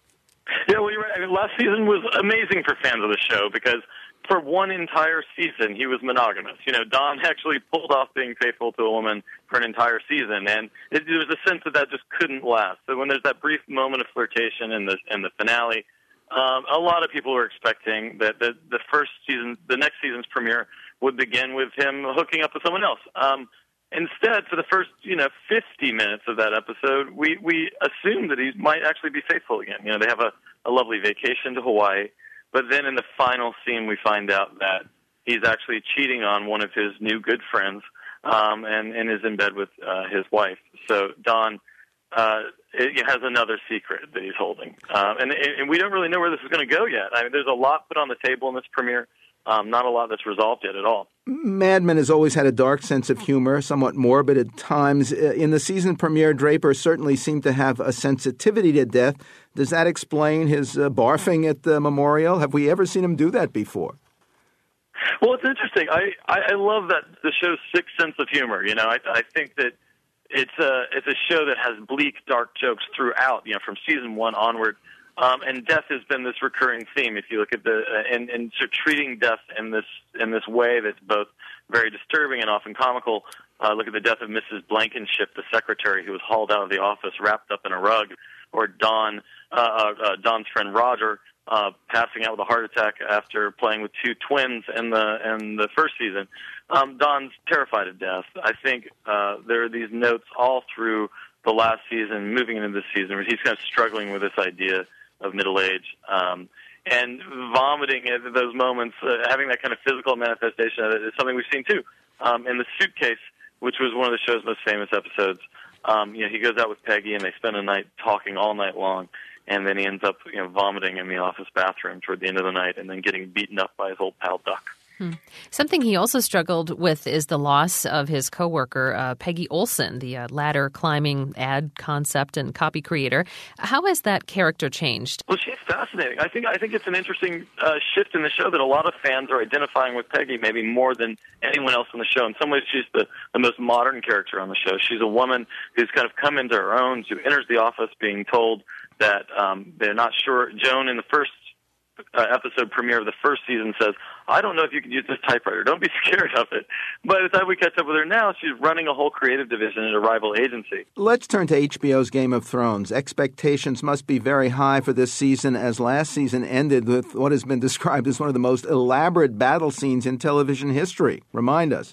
Yeah, well, you're right. I mean, last season was amazing for fans of the show because for one entire season, he was monogamous. You know, Don actually pulled off being faithful to a woman for an entire season, and it, there was a sense that that just couldn't last. So when there's that brief moment of flirtation in the in the finale, um, a lot of people were expecting that the, the first season, the next season's premiere, would begin with him hooking up with someone else. Um, instead, for the first, you know, fifty minutes of that episode, we we assumed that he might actually be faithful again. You know, they have a, a lovely vacation to Hawaii. But then in the final scene, we find out that he's actually cheating on one of his new good friends um, and, and is in bed with uh, his wife. So Don uh, it has another secret that he's holding. Uh, and, and we don't really know where this is going to go yet. I mean, there's a lot put on the table in this premiere, um, not a lot that's resolved yet at all. Mad Men has always had a dark sense of humor, somewhat morbid at times. In the season premiere, Draper certainly seemed to have a sensitivity to death. Does that explain his uh, barfing at the memorial? Have we ever seen him do that before? Well, it's interesting. I, I, I love that the show's sick sense of humor. You know, I, I think that it's a it's a show that has bleak, dark jokes throughout. You know, from season one onward. Um, and death has been this recurring theme. If you look at the uh, and, and so treating death in this in this way that's both very disturbing and often comical. Uh, look at the death of Missus Blankenship, the secretary who was hauled out of the office wrapped up in a rug, or Don uh, uh, Don's friend Roger uh, passing out with a heart attack after playing with two twins in the in the first season. Um, Don's terrified of death. I think uh, there are these notes all through the last season, moving into this season, where he's kind of struggling with this idea of middle age, um, and vomiting at those moments, uh, having that kind of physical manifestation of it is something we've seen too. Um, in The Suitcase, which was one of the show's most famous episodes, um, you know, he goes out with Peggy and they spend a night talking all night long, and then he ends up, you know, vomiting in the office bathroom toward the end of the night, and then getting beaten up by his old pal Duck. Hmm. Something he also struggled with is the loss of his coworker, uh, Peggy Olson, the uh, ladder-climbing ad concept and copy creator. How has that character changed? Well, she's fascinating. I think I think it's an interesting uh, shift in the show that a lot of fans are identifying with Peggy maybe more than anyone else on the show. In some ways, she's the, the most modern character on the show. She's a woman who's kind of come into her own, who enters the office being told that um, they're not sure. Joan, in the first Uh, episode premiere of the first season, says, I don't know if you can use this typewriter. Don't be scared of it. By the time we catch up with her now, she's running a whole creative division at a rival agency. Let's turn to H B O's Game of Thrones. Expectations must be very high for this season, as last season ended with what has been described as one of the most elaborate battle scenes in television history. Remind us.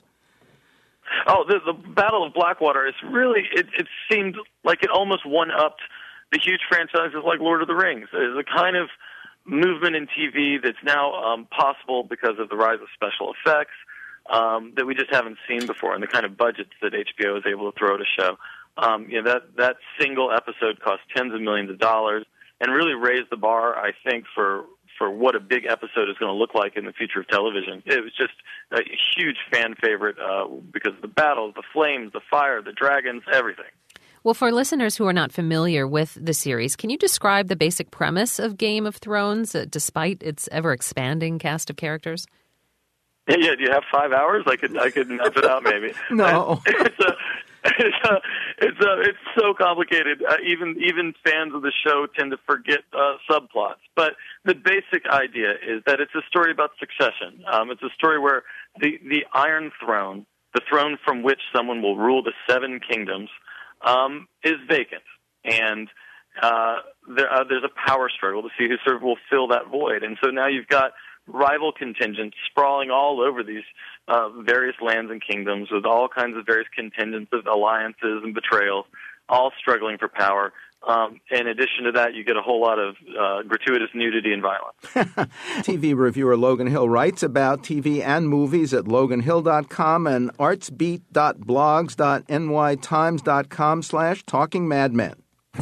Oh, the, the Battle of Blackwater is really, it, it seemed like it almost one-upped the huge franchises like Lord of the Rings. It's a kind of movement in T V that's now um, possible because of the rise of special effects um, that we just haven't seen before, and the kind of budgets that H B O is able to throw at a show. Um, you know, that that single episode cost tens of millions of dollars and really raised the bar, I think, for for what a big episode is going to look like in the future of television. It was just a huge fan favorite uh, because of the battles, the flames, the fire, the dragons, everything. Well, for listeners who are not familiar with the series, can you describe the basic premise of Game of Thrones, uh, despite its ever-expanding cast of characters? Yeah, do you have five hours? I could I could map it out maybe. No. It's a, it's a, it's a, it's so complicated. Uh, even even fans of the show tend to forget uh, subplots. But the basic idea is that it's a story about succession. Um, it's a story where the, the Iron Throne, the throne from which someone will rule the Seven Kingdoms, Um, is vacant, and uh, there, uh, there's a power struggle to see who sort of will fill that void. And so now you've got rival contingents sprawling all over these uh, various lands and kingdoms with all kinds of various contingents of alliances and betrayals, all struggling for power. Um, in addition to that, you get a whole lot of uh, gratuitous nudity and violence. T V reviewer Logan Hill writes about T V and movies at logan hill dot com and artsbeat dot blogs dot n y times dot com slash talking madmen.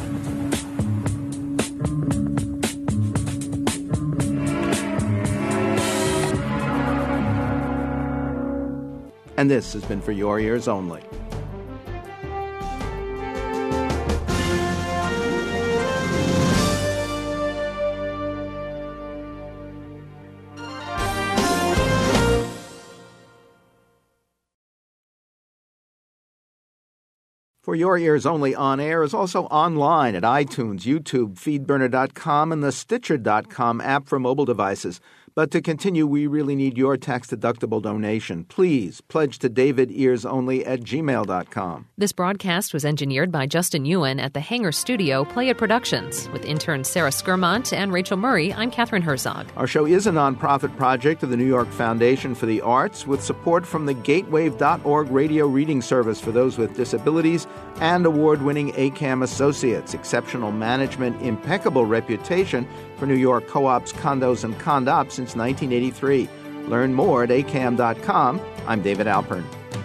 And this has been For Your Ears Only. For Your Ears Only on air is also online at iTunes, YouTube, feedburner dot com, and the Stitcher dot com app for mobile devices. But to continue, we really need your tax-deductible donation. Please pledge to david ears only at gmail dot com. This broadcast was engineered by Justin Ewan at the Hangar Studio, Play It Productions. With interns Sarah Skirmont and Rachel Murray, I'm Catherine Herzog. Our show is a nonprofit project of the New York Foundation for the Arts with support from the gatewave dot org radio reading service for those with disabilities and award-winning A C A M associates. Exceptional management, impeccable reputation for New York co-ops, condos, and condops since nineteen eighty-three. Learn more at a c a m dot com. I'm David Alpern.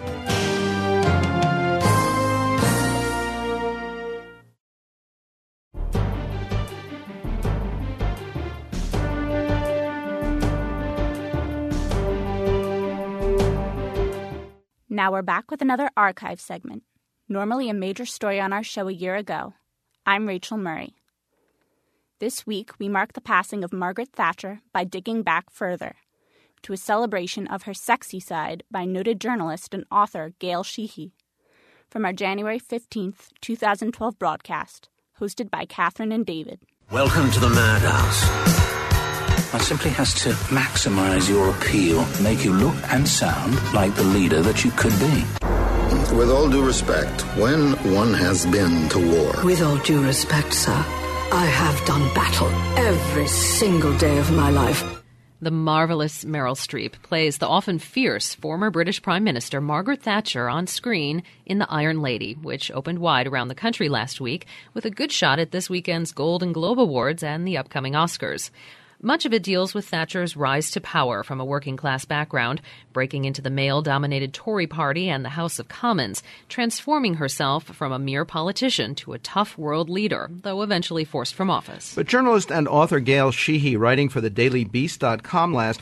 Now we're back with another archive segment, normally a major story on our show a year ago. I'm Rachel Murray. This week, we mark the passing of Margaret Thatcher by digging back further to a celebration of her sexy side by noted journalist and author Gail Sheehy. From our January fifteenth, twenty twelve broadcast, hosted by Catherine and David. Welcome to the madhouse. One simply has to maximize your appeal, make you look and sound like the leader that you could be. With all due respect, when one has been to war... With all due respect, sir, I have done battle every single day of my life. The marvelous Meryl Streep plays the often fierce former British Prime Minister Margaret Thatcher on screen in The Iron Lady, which opened wide around the country last week with a good shot at this weekend's Golden Globe Awards and the upcoming Oscars. Much of it deals with Thatcher's rise to power from a working-class background, breaking into the male-dominated Tory party and the House of Commons, transforming herself from a mere politician to a tough world leader, though eventually forced from office. But journalist and author Gail Sheehy, writing for the daily beast dot com last week,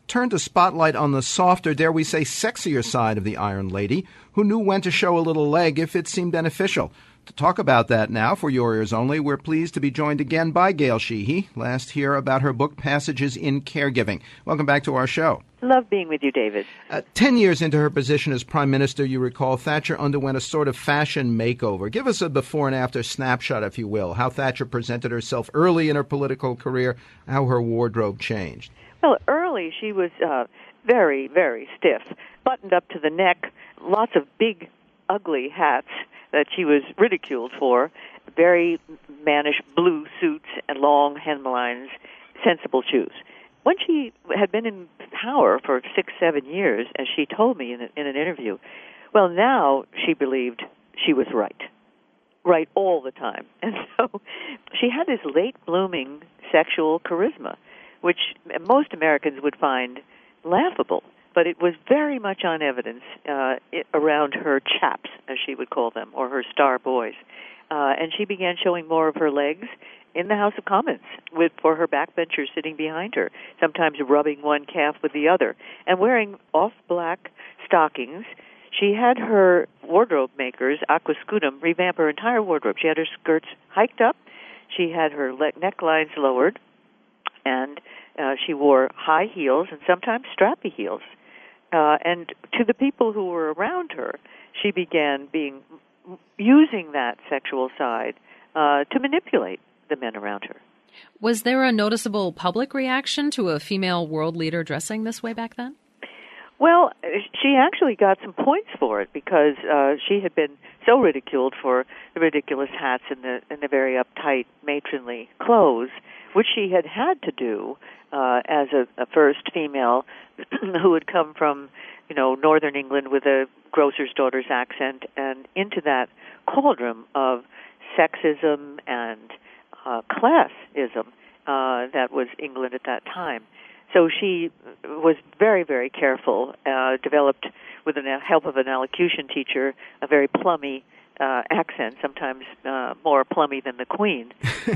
turned a spotlight on the softer, dare we say, sexier side of the Iron Lady, who knew when to show a little leg if it seemed beneficial. To talk about that now, for your ears only, we're pleased to be joined again by Gail Sheehy. Last hear about her book, Passages in Caregiving. Welcome back to our show. Love being with you, David. Uh, ten years into her position as Prime Minister, you recall, Thatcher underwent a sort of fashion makeover. Give us a before and after snapshot, if you will, how Thatcher presented herself early in her political career, how her wardrobe changed. Well, early she was uh, very, very stiff, buttoned up to the neck, lots of big, ugly hats that she was ridiculed for, very mannish blue suits and long hemlines, sensible shoes. When she had been in power for six, seven years, as she told me in, a, in an interview, well, now she believed she was right, right all the time. And so she had this late-blooming sexual charisma, which most Americans would find laughable. But it was very much on evidence uh, it, around her chaps, as she would call them, or her star boys. Uh, and she began showing more of her legs in the House of Commons with for her backbenchers sitting behind her, sometimes rubbing one calf with the other, and wearing off-black stockings. She had her wardrobe makers, aquascutum, revamp her entire wardrobe. She had her skirts hiked up. She had her le- necklines lowered, and uh, she wore high heels and sometimes strappy heels. Uh, and to the people who were around her, she began being using that sexual side uh, to manipulate the men around her. Was there a noticeable public reaction to a female world leader dressing this way back then? Well, she actually got some points for it because uh, she had been so ridiculed for the ridiculous hats and the and the very uptight matronly clothes, which she had had to do uh, as a, a first female who had come from, you know, northern England with a grocer's daughter's accent and into that cauldron of sexism and uh, classism uh, that was England at that time. So she was very, very careful, uh, developed with the help of an elocution teacher a very plummy uh, accent, sometimes uh, more plummy than the Queen.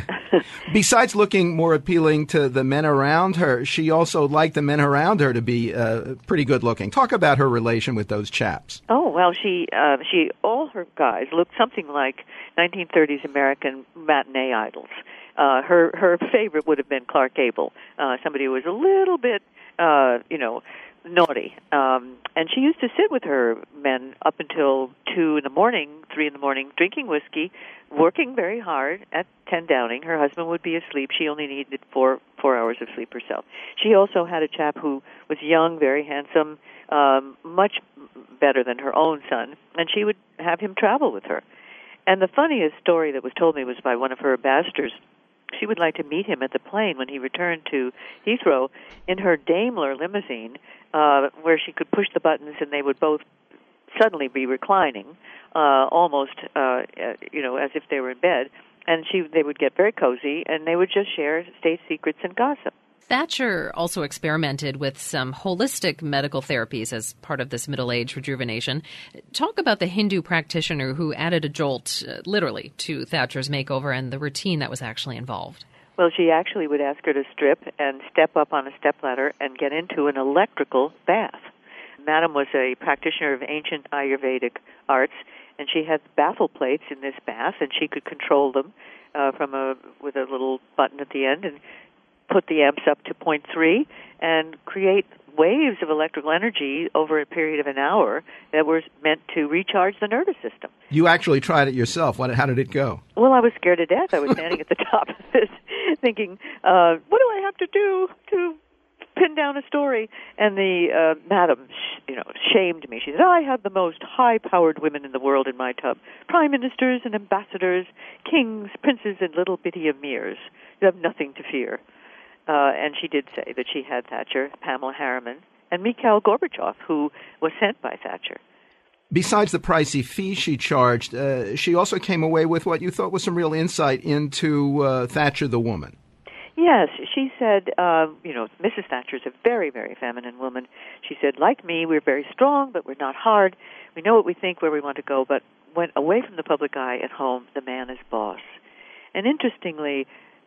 Besides looking more appealing to the men around her, she also liked the men around her to be uh, pretty good looking. Talk about her relation with those chaps. Oh, well, she, uh, she, all her guys looked something like nineteen thirties American matinee idols. Uh, her her favorite would have been Clark Gable, uh, somebody who was a little bit, uh, you know, naughty. Um, and she used to sit with her men up until two in the morning, three in the morning, drinking whiskey, working very hard at ten Downing. Her husband would be asleep. She only needed four four hours of sleep herself. She also had a chap who was young, very handsome, um, much better than her own son, and she would have him travel with her. And the funniest story that was told me was by one of her ambassadors. She would like to meet him at the plane when he returned to Heathrow in her Daimler limousine, uh, where she could push the buttons and they would both suddenly be reclining, uh, almost, uh, you know, as if they were in bed. And she, they would get very cozy, and they would just share state secrets and gossip. Thatcher also experimented with some holistic medical therapies as part of this middle-age rejuvenation. Talk about the Hindu practitioner who added a jolt, uh, literally, to Thatcher's makeover and the routine that was actually involved. Well, she actually would ask her to strip and step up on a stepladder and get into an electrical bath. Madam was a practitioner of ancient Ayurvedic arts, and she had baffle plates in this bath, and she could control them uh, from a with a little button at the end and put the amps up to point three and create waves of electrical energy over a period of an hour that were meant to recharge the nervous system. You actually tried it yourself. What, how did it go? Well, I was scared to death. I was standing at the top of this thinking, uh, what do I have to do to pin down a story? And the uh, madam, you know, shamed me. She said, I have the most high-powered women in the world in my tub. Prime ministers and ambassadors, kings, princes, and little bitty emirs. You have nothing to fear. Uh, and she did say that she had Thatcher, Pamela Harriman, and Mikhail Gorbachev, who was sent by Thatcher. Besides the pricey fee she charged, uh, she also came away with what you thought was some real insight into uh, Thatcher the woman. Yes, she said, uh, you know, Missus Thatcher is a very, very feminine woman. She said, like me, we're very strong, but we're not hard. We know what we think, where we want to go, but when away from the public eye at home, the man is boss. And interestingly,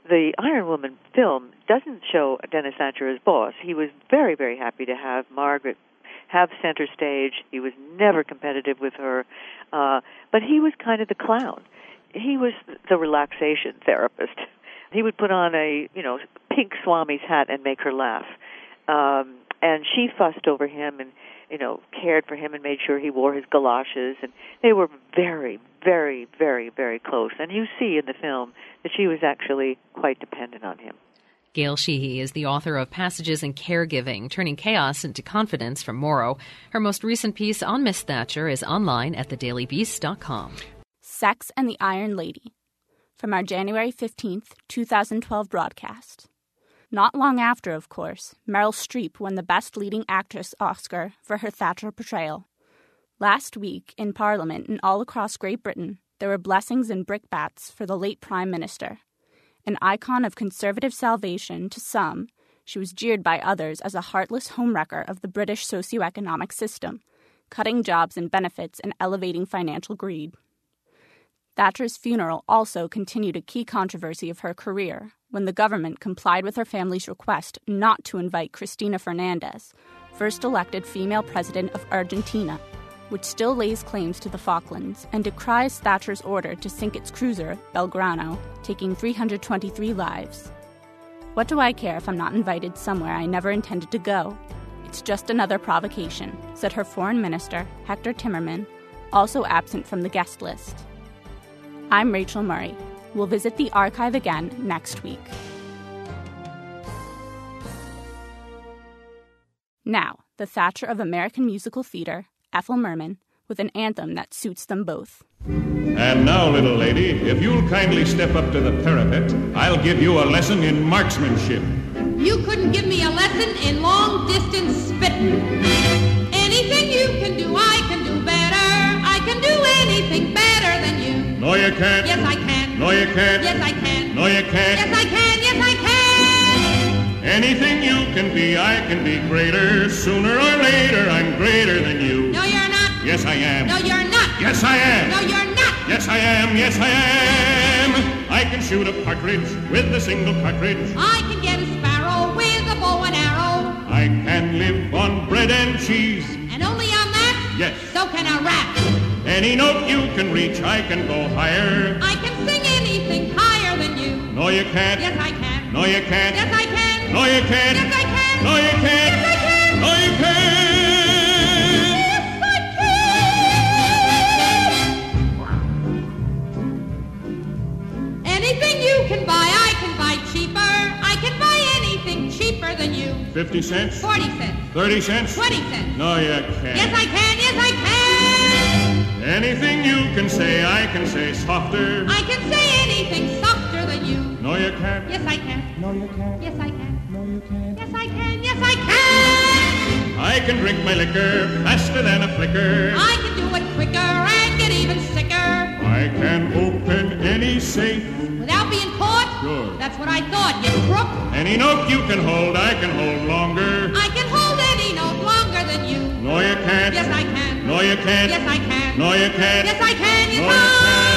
the Iron Woman film doesn't show Dennis Thatcher as boss. He was very, very happy to have Margaret have center stage. He was never competitive with her, uh, but he was kind of the clown. He was the relaxation therapist. He would put on a, you know, pink Swami's hat and make her laugh. Um, and she fussed over him and, you know, cared for him and made sure he wore his galoshes. And they were very, very, very, very close. And you see in the film that she was actually quite dependent on him. Gail Sheehy is the author of Passages in Caregiving, Turning Chaos into Confidence from Morrow. Her most recent piece on Miss Thatcher is online at the daily beast dot com. Sex and the Iron Lady, from our January fifteenth, twenty twelve broadcast. Not long after, of course, Meryl Streep won the Best Leading Actress Oscar for her Thatcher portrayal. Last week, in Parliament and all across Great Britain, there were blessings and brickbats for the late Prime Minister. An icon of conservative salvation to some, she was jeered by others as a heartless homewrecker of the British socioeconomic system, cutting jobs and benefits and elevating financial greed. Thatcher's funeral also continued a key controversy of her career when the government complied with her family's request not to invite Cristina Fernandez, first elected female president of Argentina, which still lays claims to the Falklands and decries Thatcher's order to sink its cruiser, Belgrano, taking three hundred twenty-three lives. What do I care if I'm not invited somewhere I never intended to go? It's just another provocation, said her foreign minister, Hector Timmerman, also absent from the guest list. I'm Rachel Murray. We'll visit the archive again next week. Now, the Thatcher of American musical theater, Ethel Merman, with an anthem that suits them both. And now, little lady, if you'll kindly step up to the parapet, I'll give you a lesson in marksmanship. You couldn't give me a lesson in long-distance spitting. Anything you can do, I can do better. I can do anything better than you. No, you can't. Yes, I can. No, you can't. Yes, I can. No, you can't. Yes, I can. Yes, I can. Anything you can be, I can be greater. Sooner or later, I'm greater than you. No, you're not. Yes, I am. No, you're not. Yes, I am. No, you're not. Yes, I am. Yes, I am. I can shoot a partridge with a single cartridge. I can get a sparrow with a bow and arrow. I can live on bread and cheese. And only on that? Yes. So can a rat. Any note you can reach, I can go higher. I can sing anything higher than you. No, you can't. Yes, I can. No, you can't. Yes, I can. No, you can't. Yes, I can. No, you can't. Yes, I can. No, you can't. Anything you can buy, I can buy cheaper. I can buy anything cheaper than you. Fifty cents? Forty cents. Thirty cents? Twenty cents. No, you can't. Yes, I can. Yes, I can. Anything you can say, I can say softer. I can say anything softer than you. No, you can't. Yes, I can. No, you can't. Yes, I can. No, you can't. Yes, I can. Yes, I can. I can drink my liquor faster than a flicker. I can do it quicker and get even sicker. I can open any safe without being caught? Sure. That's what I thought, you crook. Any note you can hold, I can hold longer. I can hold any note longer than you. No, you can't. Yes, I can. No, you can't. Yes, I can. No, you can't. Yes, I can. Yes, no, I can.